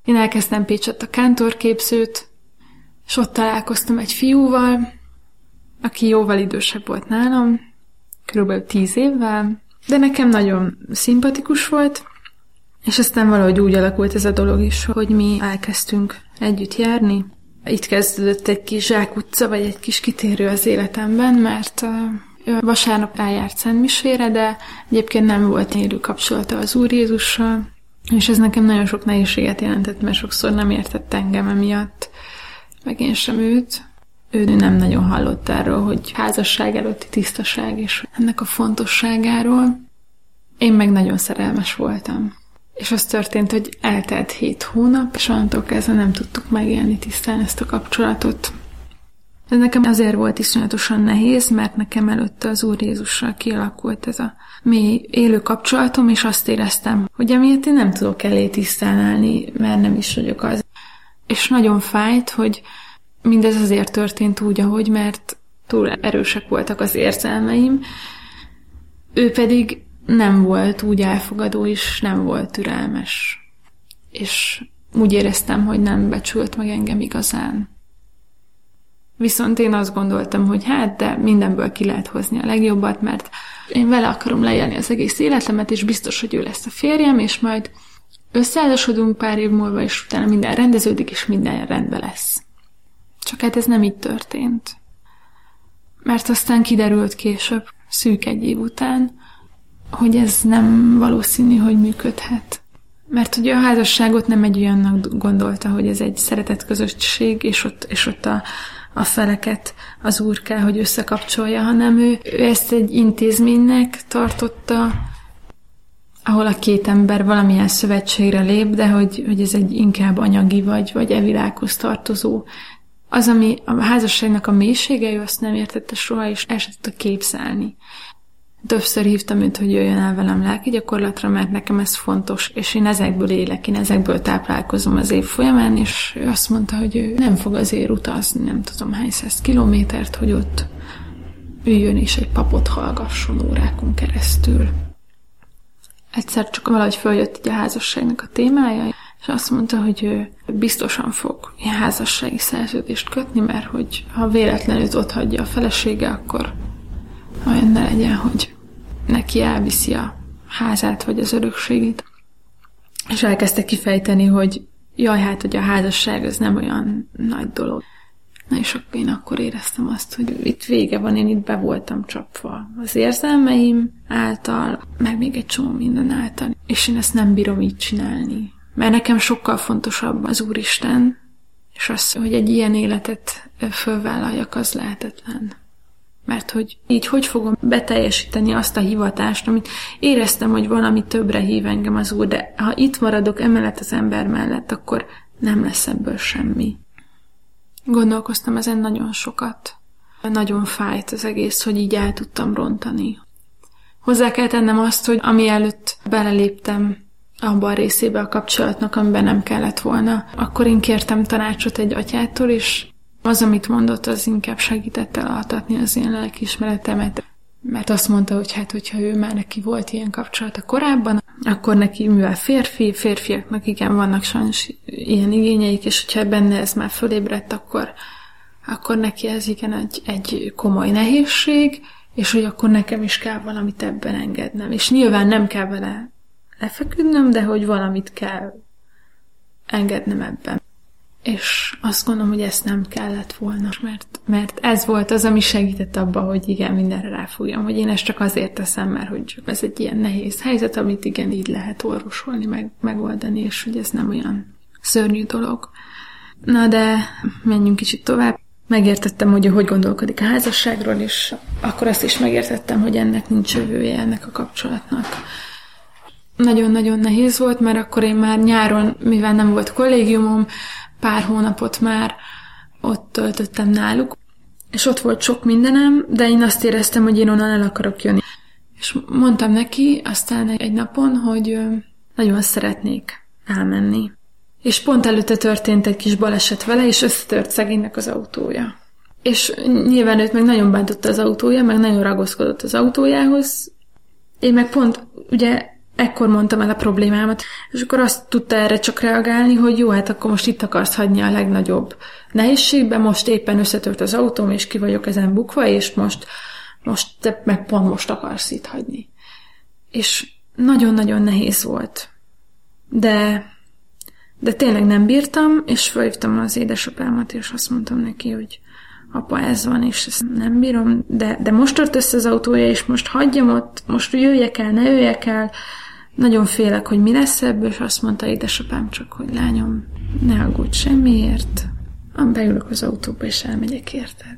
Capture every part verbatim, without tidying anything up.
Én elkezdtem Pécsett a kántorképzőt, és ott találkoztam egy fiúval, aki jóval idősebb volt nálam, körülbelül tíz évvel, de nekem nagyon szimpatikus volt, és aztán valahogy úgy alakult ez a dolog is, hogy mi elkezdtünk együtt járni. Itt kezdődött egy kis zsákutca, vagy egy kis kitérő az életemben, mert uh, vasárnap eljárt szentmisére, de egyébként nem volt élő kapcsolata az Úr Jézussal, és ez nekem nagyon sok nehézséget jelentett, mert sokszor nem értett engem emiatt, meg én sem őt. Ő nem nagyon hallott erről, hogy házasság előtti tisztaság és ennek a fontosságáról. Én meg nagyon szerelmes voltam. És az történt, hogy eltelt hét hónap, és onnantól kezdve nem tudtuk megélni tisztán ezt a kapcsolatot. Ez nekem azért volt iszonyatosan nehéz, mert nekem előtte az Úr Jézussal kialakult ez a mély élő kapcsolatom, és azt éreztem, hogy amiért én nem tudok elé tisztán állni, mert nem is vagyok az. És nagyon fájt, hogy mindez azért történt úgy, ahogy, mert túl erősek voltak az érzelmeim, ő pedig nem volt úgy elfogadó, és nem volt türelmes. És úgy éreztem, hogy nem becsült meg engem igazán. Viszont én azt gondoltam, hogy hát, de mindenből ki lehet hozni a legjobbat, mert én vele akarom leélni az egész életemet, és biztos, hogy ő lesz a férjem, és majd összeházasodunk pár év múlva, és utána minden rendeződik, és minden rendben lesz. Csak hát ez nem így történt. Mert aztán kiderült később, szűk egy év után, hogy ez nem valószínű, hogy működhet. Mert ugye a házasságot nem egy olyannak gondolta, hogy ez egy szeretett közösség, és ott, és ott a, a feleket az Úr kell, hogy összekapcsolja, hanem ő, ő ezt egy intézménynek tartotta, ahol a két ember valamilyen szövetségre lép, de hogy, hogy ez egy inkább anyagi vagy, vagy e világhoz tartozó. Az, ami a házasságnak a mélysége, ő azt nem értette soha, és el sem tudta képzelni. Többször hívtam őt, hogy jöjjön el velem lelki gyakorlatra, mert nekem ez fontos, és én ezekből élek, én ezekből táplálkozom az év folyamán, és ő azt mondta, hogy ő nem fog azért utazni, nem tudom hány száz kilométert, hogy ott üljön és egy papot hallgasson órákon keresztül. Egyszer csak valahogy följött így a házasságnak a témája, és azt mondta, hogy ő biztosan fog ilyen házassági szerződést kötni, mert hogy ha véletlenül ott hagyja a felesége, akkor olyan ne legyen, hogy neki elviszi a házát, vagy az örökségét. És elkezdte kifejteni, hogy jaj, hát, hogy a házasság az nem olyan nagy dolog. Na és akkor én akkor éreztem azt, hogy itt vége van, én itt be voltam csapva az érzelmeim által, meg még egy csomó minden által, és én ezt nem bírom így csinálni. Mert nekem sokkal fontosabb az Úristen, és az, hogy egy ilyen életet fölvállaljak, az lehetetlen. Mert hogy így hogy fogom beteljesíteni azt a hivatást, amit éreztem, hogy valami többre hív engem az Úr, de ha itt maradok emellett az ember mellett, akkor nem lesz ebből semmi. Gondolkoztam ezen nagyon sokat. Nagyon fájt az egész, hogy így el tudtam rontani. Hozzá kell tennem azt, hogy ami előtt beleléptem abban a részébe a kapcsolatnak, amiben nem kellett volna, akkor én kértem tanácsot egy atyától, és az, amit mondott, az inkább segített elaltatni az én lelkiismeretemet. Mert azt mondta, hogy hát, hogyha ő már neki volt ilyen kapcsolata korábban, akkor neki, mivel férfi, férfiaknak igen, vannak sajnos ilyen igényeik, és hogyha benne ez már fölébredt, akkor, akkor neki ez igen egy, egy komoly nehézség, és hogy akkor nekem is kell valamit ebben engednem. És nyilván nem kell vele lefeküdnöm, de hogy valamit kell engednem ebben. És azt gondolom, hogy ezt nem kellett volna, mert, mert ez volt az, ami segített abba, hogy igen, mindenre ráfújjam, hogy én ezt csak azért teszem, mert hogy ez egy ilyen nehéz helyzet, amit igen, így lehet orvosolni, meg, megoldani, és hogy ez nem olyan szörnyű dolog. Na de menjünk kicsit tovább. Megértettem, hogy hogy gondolkodik a házasságról, és akkor azt is megértettem, hogy ennek nincs jövője, ennek a kapcsolatnak. Nagyon-nagyon nehéz volt, mert akkor én már nyáron, mivel nem volt kollégiumom, pár hónapot már ott töltöttem náluk, és ott volt sok mindenem, de én azt éreztem, hogy én onnan el akarok jönni. És mondtam neki aztán egy napon, hogy nagyon szeretnék elmenni. És pont előtte történt egy kis baleset vele, és összetört szegénynek az autója. És nyilván őt meg nagyon bántotta az autója, meg nagyon ragaszkodott az autójához. Én meg pont, ugye ekkor mondtam el a problémámat, és akkor azt tudta erre csak reagálni, hogy jó, hát akkor most itt akarsz hagyni a legnagyobb nehézségben, most éppen összetört az autóm, és ki vagyok ezen bukva, és most, most te meg pont most akarsz itt hagyni. És nagyon-nagyon nehéz volt. De, de tényleg nem bírtam, és felhívtam az édesapámat, és azt mondtam neki, hogy apa, ez van, és ezt nem bírom, de, de most tört össze az autója, és most hagyjam ott, most jöjjek el, ne jöjjek el. Nagyon félek, hogy mi lesz ebből, és azt mondta édesapám csak, hogy lányom, ne aggódj semmiért. Beülök az autóba, és elmegyek, érted?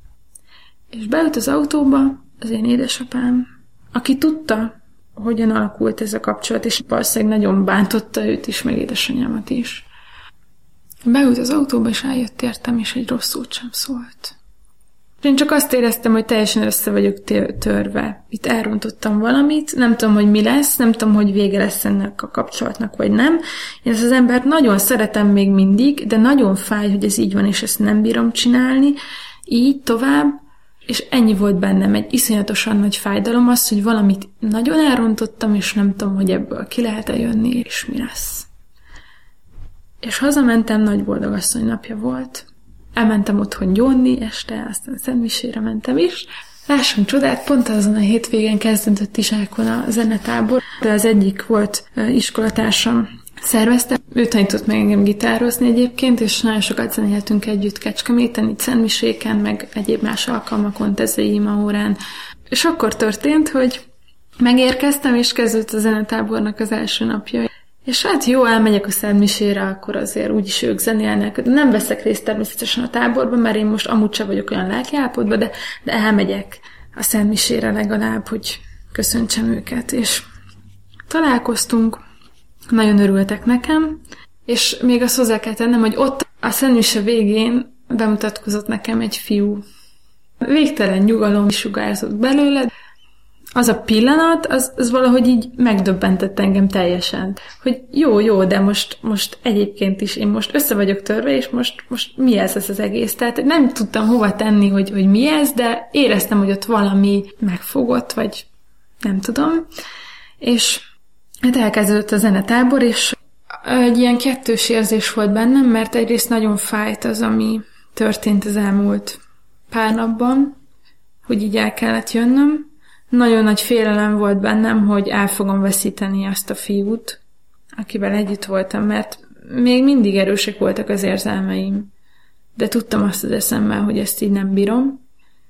És beült az autóba az én édesapám, aki tudta, hogyan alakult ez a kapcsolat, és valószínűleg nagyon bántotta őt is, meg édesanyámat is. Beült az autóba, és eljött értem, és egy rossz szót sem szólt. Én csak azt éreztem, hogy teljesen össze vagyok törve. Itt elrontottam valamit, nem tudom, hogy mi lesz, nem tudom, hogy vége lesz ennek a kapcsolatnak, vagy nem. Én ezt az embert nagyon szeretem még mindig, de nagyon fáj, hogy ez így van, és ezt nem bírom csinálni. Így tovább, és ennyi volt bennem, egy iszonyatosan nagy fájdalom az, hogy valamit nagyon elrontottam, és nem tudom, hogy ebből ki lehet-e jönni, és mi lesz. És hazamentem, nagy boldogasszony napja volt. Elmentem otthon gyónni este, aztán a szentmisére mentem is. Lássunk csodát, pont azon a hétvégén kezdődött Izsákon a zenetábor, de az egyik volt iskolatársam szervezte. Ő tanított meg engem gitározni egyébként, és nagyon sokat zenéltünk együtt Kecskeméten, itt szentmiséken, meg egyéb más alkalmakon, tezei imaórán. És akkor történt, hogy megérkeztem, és kezdődött a zenetábornak az első napja. És hát jó, elmegyek a szentmisére, akkor azért úgyis ők zenélnek. Nem veszek részt természetesen a táborban, mert én most amúgy sem vagyok olyan lelkiállapotban, de, de elmegyek a szentmisére legalább, hogy köszöntsem őket. És találkoztunk, nagyon örültek nekem, és még azt hozzá kell tennem, hogy ott a szentmise végén bemutatkozott nekem egy fiú. Végtelen nyugalom sugárzott belőle. Az a pillanat, az, az valahogy így megdöbbentett engem teljesen. Hogy jó, jó, de most, most egyébként is én most össze vagyok törve, és most, most mi ez, ez az egész? Tehát nem tudtam hova tenni, hogy, hogy mi ez, de éreztem, hogy ott valami megfogott, vagy nem tudom. És hát elkezdődött a zenetábor, és egy ilyen kettős érzés volt bennem, mert egyrészt nagyon fájt az, ami történt az elmúlt pár napban, hogy így el kellett jönnöm. Nagyon nagy félelem volt bennem, hogy el fogom veszíteni azt a fiút, akivel együtt voltam, mert még mindig erősek voltak az érzelmeim, de tudtam azt az eszemmel, hogy ezt így nem bírom,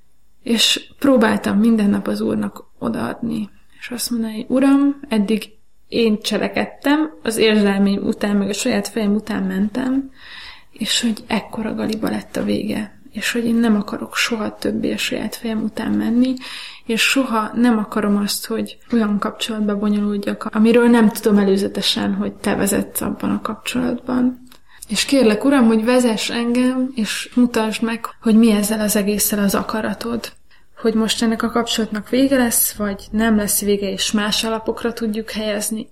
és próbáltam minden nap az Úrnak odaadni, és azt mondani, hogy Uram, eddig én cselekedtem, az érzelmeim után, meg a saját fejem után mentem, és hogy ekkora galiba lett a vége, és hogy én nem akarok soha többé a saját fejem után menni, és soha nem akarom azt, hogy olyan kapcsolatba bonyolódjak, amiről nem tudom előzetesen, hogy te vezetsz abban a kapcsolatban. És kérlek, Uram, hogy vezess engem, és mutasd meg, hogy mi ezzel az egésszel az akaratod. Hogy most ennek a kapcsolatnak vége lesz, vagy nem lesz vége, és más alapokra tudjuk helyezni.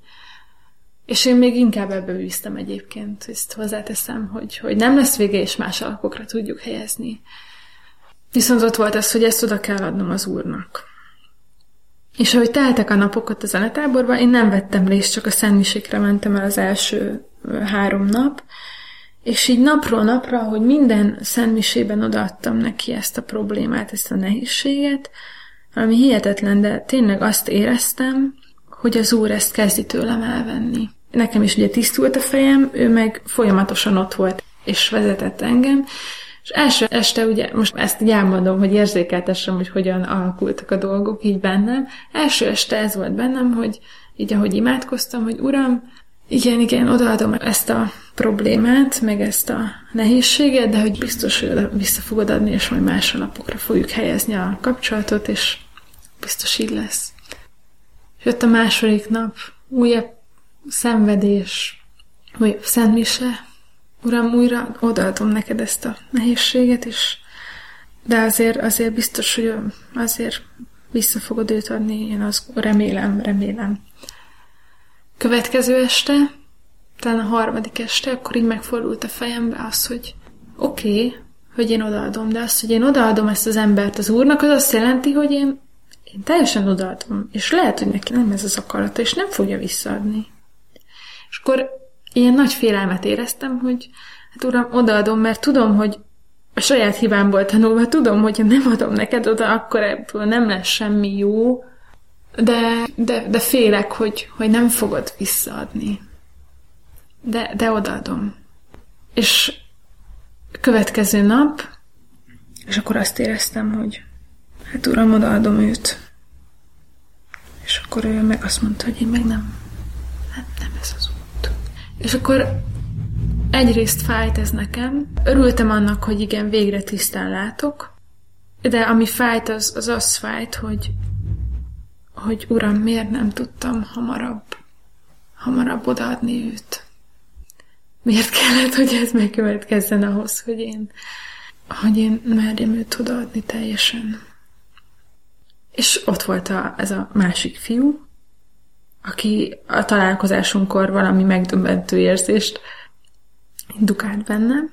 És én még inkább ebbe bíztam egyébként, ezt hozzáteszem, hogy, hogy nem lesz vége, és más alapokra tudjuk helyezni. Viszont ott volt az, hogy ezt oda kell adnom az Úrnak. És ahogy teltek a napok a zenetáborban, én nem vettem részt, csak a szentmisékre mentem el az első három nap, és így napról napra, hogy minden szentmisében odaadtam neki ezt a problémát, ezt a nehézséget, valami hihetetlen, de tényleg azt éreztem, hogy az Úr ezt kezdi tőlem elvenni. Nekem is ugye tisztult a fejem, ő meg folyamatosan ott volt, és vezetett engem, és első este, ugye, most ezt így elmondom, hogy érzékeltessem, hogy hogyan alakultak a dolgok így bennem. Első este ez volt bennem, hogy így ahogy imádkoztam, hogy Uram, igen, igen, odaadom ezt a problémát, meg ezt a nehézséget, de hogy biztos, hogy vissza fogod adni, és majd más alapokra fogjuk helyezni a kapcsolatot, és biztos így lesz. És jött a második nap, újabb szenvedés, újabb szentmise. Uram, újra odaadom neked ezt a nehézséget, és de azért, azért biztos, hogy azért vissza fogod őt adni, én azt remélem, remélem. Következő este, talán a harmadik este, akkor így megfordult a fejembe az, hogy oké, okay, hogy én odaadom, de az, hogy én odaadom ezt az embert az Úrnak, az azt jelenti, hogy én, én teljesen odaadom, és lehet, hogy neki nem ez az akarata, és nem fogja visszaadni. És akkor ilyen nagy félelmet éreztem, hogy hát uram, odaadom, mert tudom, hogy a saját hibámból tanulva tudom, hogy ha nem adom neked oda, akkor ebből nem lesz semmi jó, de, de, de félek, hogy, hogy nem fogod visszaadni. De, de odaadom. És következő nap, és akkor azt éreztem, hogy hát uram, odaadom őt. És akkor ő meg azt mondta, hogy én meg nem, nem, nem ez az út. És akkor egyrészt fájt ez nekem. Örültem annak, hogy igen, végre tisztán látok, de ami fájt, az az, az fájt, hogy, hogy uram, miért nem tudtam hamarabb, hamarabb odaadni őt. Miért kellett, hogy ez megkövetkezzen ahhoz, hogy én, hogy én merjem őt odaadni teljesen. És ott volt a, ez a másik fiú, aki a találkozásunkkor valami megdöbbentő érzést indukált bennem.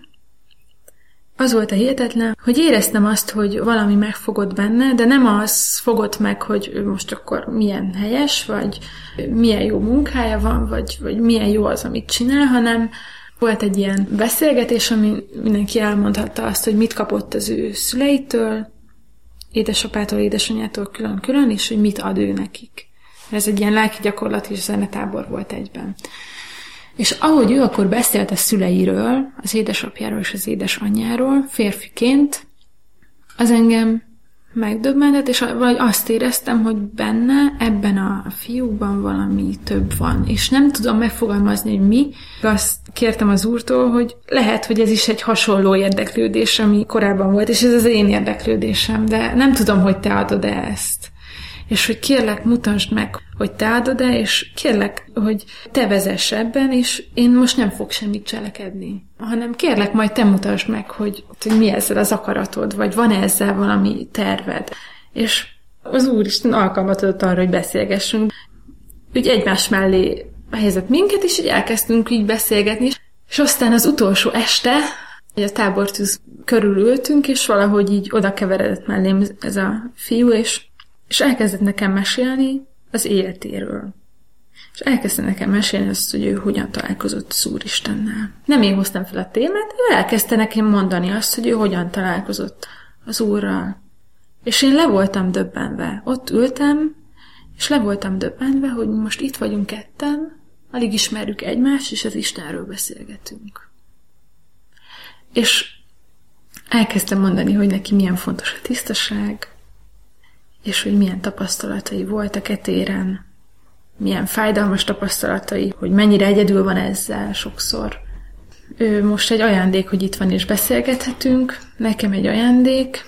Az volt a hihetetlen, hogy éreztem azt, hogy valami megfogott benne, de nem az fogott meg, hogy ő most akkor milyen helyes, vagy milyen jó munkája van, vagy, vagy milyen jó az, amit csinál, hanem volt egy ilyen beszélgetés, ami mindenki elmondhatta azt, hogy mit kapott az ő szüleitől, édesapától, édesanyától külön-külön, és hogy mit ad ő nekik. Ez egy ilyen lelki gyakorlat és zenetábor volt egyben. És ahogy ő akkor beszélt a szüleiről, az édesapjáról és az édesanyjáról, férfiként, az engem megdöbbentett, és vagy azt éreztem, hogy benne, ebben a fiúban valami több van. És nem tudom megfogalmazni, hogy mi. Azt kértem az úrtól, hogy lehet, hogy ez is egy hasonló érdeklődés, ami korábban volt, és ez az én érdeklődésem, de nem tudom, hogy te adod-e ezt. És hogy kérlek, mutasd meg, hogy te adod-e, és kérlek, hogy te vezess ebben, és én most nem fog semmit cselekedni. Hanem kérlek, majd te mutasd meg, hogy, hogy mi ezzel az akaratod, vagy van ezzel valami terved. És az Úristen alkalmat adott arra, hogy beszélgessünk. Úgy egymás mellé helyezett minket, és így elkezdtünk így beszélgetni. És aztán az utolsó este, a tábortűz körül ültünk, és valahogy így oda keveredett mellém ez a fiú, és És elkezdett nekem mesélni az életéről. És elkezdte nekem mesélni azt, hogy ő hogyan találkozott az Úristennel. Nem én hoztam fel a témát, ő elkezdte nekem mondani azt, hogy ő hogyan találkozott az Úrral. És én le voltam döbbenve. Ott ültem, és le voltam döbbenve, hogy most itt vagyunk ketten, alig ismerjük egymást, és az Istenről beszélgetünk. És elkezdtem mondani, hogy neki milyen fontos a tisztaság, és hogy milyen tapasztalatai voltak e téren, milyen fájdalmas tapasztalatai, hogy mennyire egyedül van ezzel sokszor. Ő most egy ajándék, hogy itt van és beszélgethetünk, nekem egy ajándék,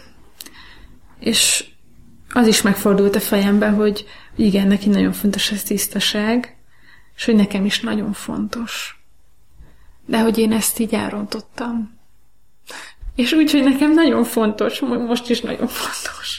és az is megfordult a fejembe, hogy igen, neki nagyon fontos ez tisztaság, és hogy nekem is nagyon fontos. De hogy én ezt így elrontottam. És úgy, hogy nekem nagyon fontos, most is nagyon fontos.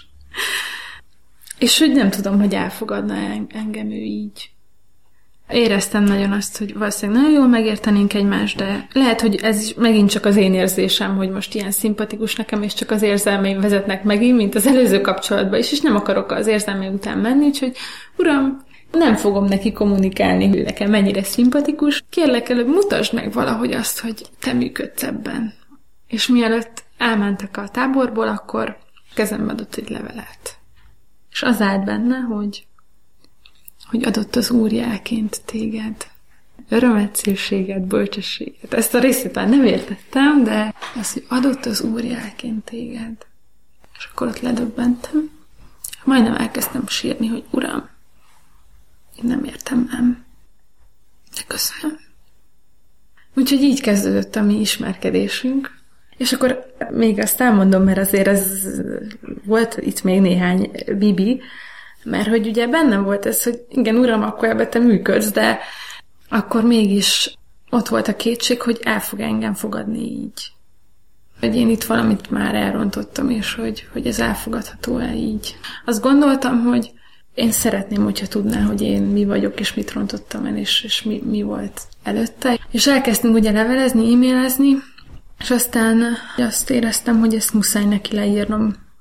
És hogy nem tudom, hogy elfogadna engem ő így. Éreztem nagyon azt, hogy valószínűleg nagyon jól megértenénk egymást, de lehet, hogy ez is megint csak az én érzésem, hogy most ilyen szimpatikus nekem, és csak az érzelmeim vezetnek megint, mint az előző kapcsolatban is, és nem akarok az érzelmeim után menni, úgyhogy uram, nem fogom neki kommunikálni, hogy nekem mennyire szimpatikus. Kérlek, előbb mutasd meg valahogy azt, hogy te működsz ebben. És mielőtt elmentek a táborból, akkor kezembe adott egy levelet. És az állt benne, hogy, hogy adott az Úr jelként téged. Örömet, szépséget, bölcsességet. Ezt a részét már nem értettem, de az, hogy adott az Úr jelként téged. És akkor ott ledöbbentem. Majdnem elkezdtem sírni, hogy Uram, én nem értem, nem. De köszönöm. Úgyhogy így kezdődött a mi ismerkedésünk. És akkor még azt elmondom, mert azért ez volt itt még néhány bibi, mert hogy ugye bennem volt ez, hogy igen, Uram, akkor ebbe te működsz, de akkor mégis ott volt a kétség, hogy el fog engem fogadni így. Hogy én itt valamit már elrontottam, és hogy, hogy ez elfogadható-e így. Azt gondoltam, hogy én szeretném, hogyha tudná, hogy én mi vagyok, és mit rontottam el, és, és mi, mi volt előtte. És elkezdtünk ugye levelezni, e-mailezni, és aztán azt éreztem, hogy ezt muszáj neki leírnom.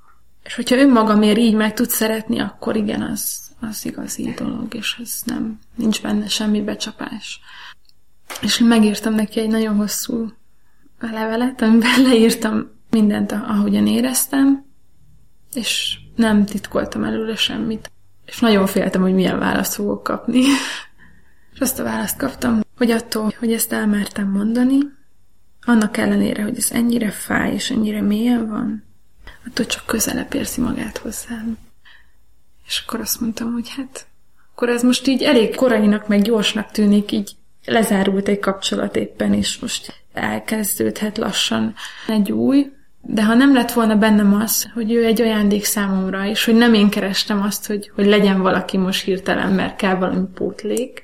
És hogyha önmagamért így meg tud szeretni, akkor igen, az, az igazi dolog, és ez nem, nincs benne semmi becsapás. És megírtam neki egy nagyon hosszú levelet, amiben leírtam mindent, ahogyan éreztem, és nem titkoltam előle semmit. És nagyon féltem, hogy milyen választ fogok kapni. És azt a választ kaptam, hogy attól, hogy ezt elmertem mondani, annak ellenére, hogy ez ennyire fáj, és ennyire mélyen van, attól csak közelebb érzi magát hozzám. És akkor azt mondtam, hogy hát, akkor ez most így elég korainak, meg gyorsnak tűnik, így lezárult egy kapcsolat éppen, és most elkezdődhet lassan egy új, de ha nem lett volna bennem az, hogy ő egy ajándék számomra, és hogy nem én kerestem azt, hogy, hogy legyen valaki most hirtelen, mert kell valami pótlék,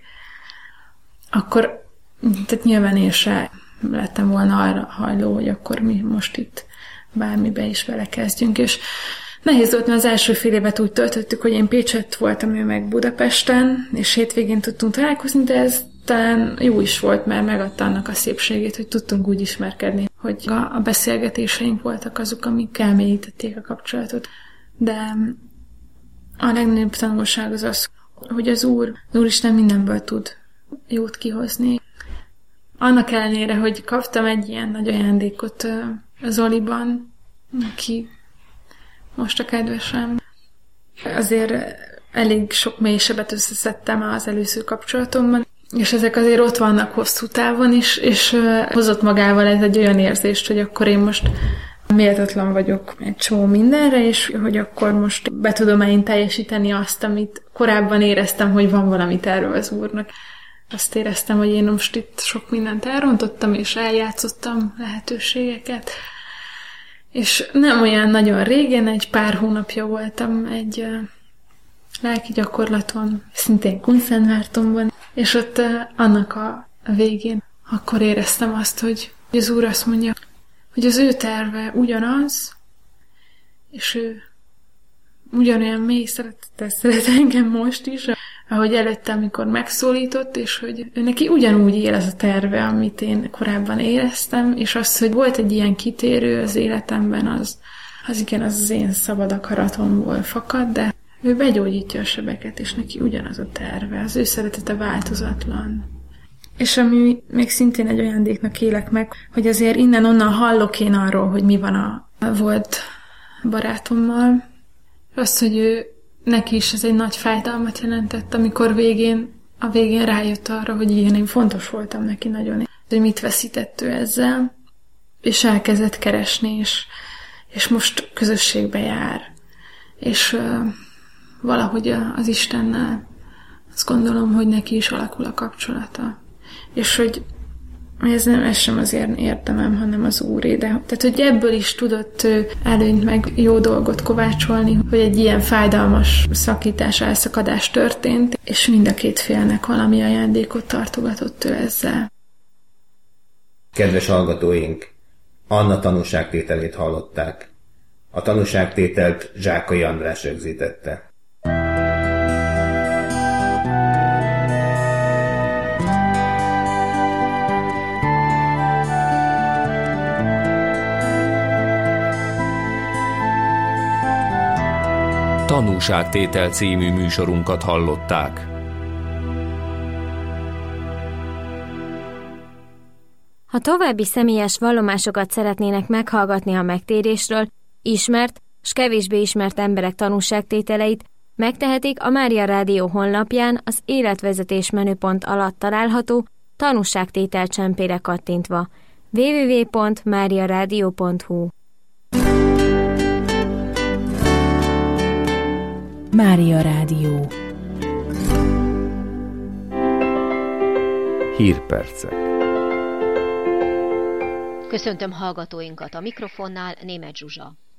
akkor tehát nyilván én se lettem volna arra hajló, hogy akkor mi most itt bármibe is belekezdjünk, és nehéz volt, mert az első fél évet úgy töltöttük, hogy én Pécsett voltam, ő meg Budapesten, és hétvégén tudtunk találkozni, de ez talán jó is volt, mert megadta annak a szépségét, hogy tudtunk úgy ismerkedni, hogy a beszélgetéseink voltak azok, amik elmélyítették a kapcsolatot. De a legnagyobb tanulság az az, hogy az Úr, az Úristen mindenből tud jót kihozni. Annak ellenére, hogy kaptam egy ilyen nagy ajándékot Zoliban, aki most a kedvesem, azért elég sok mélysebet összeszedtem az előző kapcsolatomban, és ezek azért ott vannak hosszú távon is, és hozott magával ez egy olyan érzést, hogy akkor én most méltatlan vagyok egy csomó mindenre, és hogy akkor most be tudom-e én teljesíteni azt, amit korábban éreztem, hogy van valami terve az Úrnak. Azt éreztem, hogy én most itt sok mindent elrontottam, és eljátszottam lehetőségeket. És nem olyan nagyon régen, egy pár hónapja voltam egy uh, lelki gyakorlaton, szintén Kunszentmártonban, és ott uh, annak a végén akkor éreztem azt, hogy az Úr azt mondja, hogy az ő terve ugyanaz, és ő ugyanolyan mély szeretettel szeret engem most is, ahogy előtte, amikor megszólított, és hogy ő neki ugyanúgy él ez a terve, amit én korábban éreztem, és az, hogy volt egy ilyen kitérő az életemben, az, az igen, az az én szabad akaratomból fakad, de ő begyógyítja a sebeket, és neki ugyanaz a terve, az ő szeretete változatlan. És ami még szintén egy ajándéknak élek meg, hogy azért innen-onnan hallok én arról, hogy mi van a, a volt barátommal, azt, hogy ő neki is ez egy nagy fájdalmat jelentett, amikor végén, a végén rájött arra, hogy igen, én fontos voltam neki nagyon, hogy mit veszített ő ezzel, és elkezdett keresni, és, és most közösségbe jár. És uh, valahogy az Istennel azt gondolom, hogy neki is alakul a kapcsolata. És hogy ez nem, ez sem az érdemem, hanem az Úré. De, tehát, hogy ebből is tudott előnyt meg jó dolgot kovácsolni, hogy egy ilyen fájdalmas szakítás, elszakadás történt, és mind a két félnek valami ajándékot tartogatott ő ezzel. Kedves hallgatóink, Anna tanúságtételét hallották. A tanúságtételt Zsákai András rögzítette. Tanúságtétel című műsorunkat hallották. Ha további személyes vallomásokat szeretnének meghallgatni a megtérésről, ismert s kevésbé ismert emberek tanúságtételeit, megtehetik a Mária Rádió honlapján az életvezetés menüpont alatt található tanúságtétel csempére kattintva. double-u double-u double-u pont mária rádió pont hu Mária Rádió. Hírpercek. Köszöntöm hallgatóinkat, a mikrofonnál Németh Zsuzsa.